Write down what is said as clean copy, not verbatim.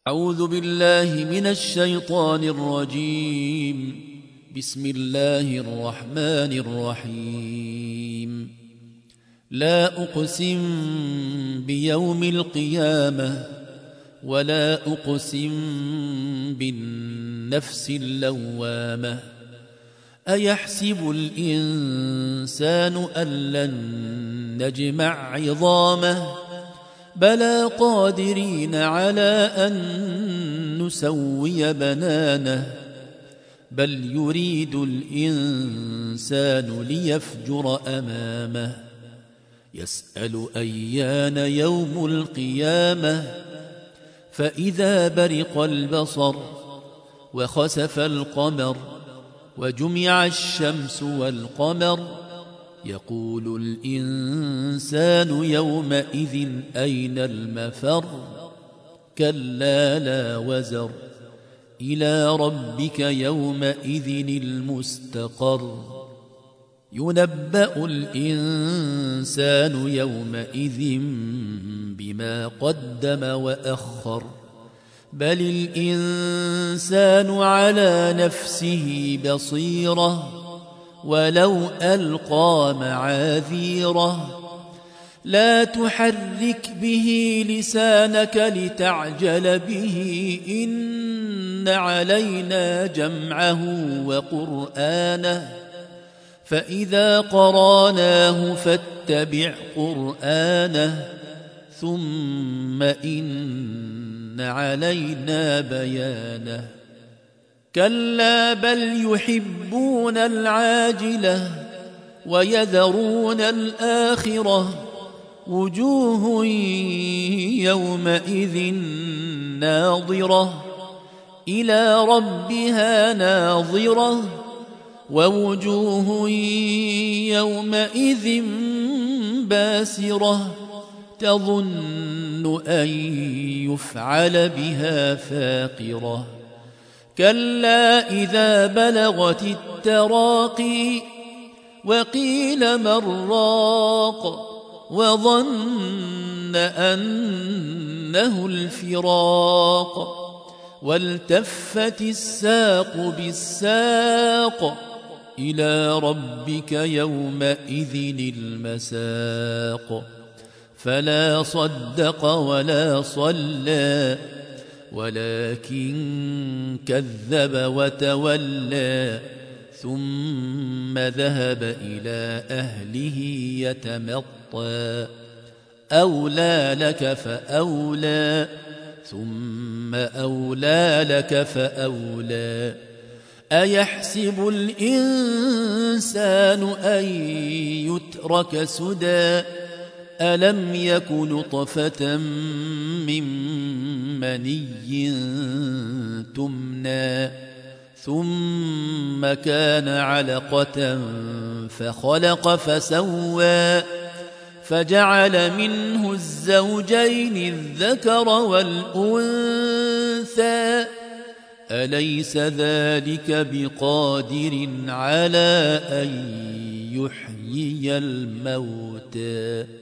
أعوذ بالله من الشيطان الرجيم. بسم الله الرحمن الرحيم. لا أقسم بيوم القيامة ولا أقسم بالنفس اللوامة. أيحسب الإنسان أن لن نجمع عظامه بلى قادرين على أن نسوي بنانه بل يريد الإنسان ليفجر أمامه يسأل أيان يوم القيامة فإذا برق البصر وخسف القمر وجمع الشمس والقمر يقول الإنسان يومئذ أين المفر كلا لا وزر إلى ربك يومئذ المستقر ينبأ الإنسان يومئذ بما قدم وأخر بل الإنسان على نفسه بصيرة ولو ألقى معاذيره لا تحرك به لسانك لتعجل به إن علينا جمعه وقرآنه فإذا قرأناه فاتبع قرآنه ثم إن علينا بيانه كلا بل يحبون العاجلة ويذرون الآخرة وجوه يومئذ ناظرة إلى ربها ناظرة ووجوه يومئذ باسرة تظن أن يفعل بها فاقرة كلا إذا بلغت التراقي وقيل من راق وظن أنه الفراق والتفت الساق بالساق إلى ربك يومئذ المساق فلا صدق ولا صلى ولكن كذب وتولى ثم ذهب إلى أهله يتمطى أولى لك فأولى ثم أولى لك فأولى أيحسب الإنسان أن يترك سدى ألم يك نطفة من مني تمنى ثم كان علقة فخلق فسوى فجعل منه الزوجين الذكر والأنثى أليس ذلك بقادر على أن يحيي الموتى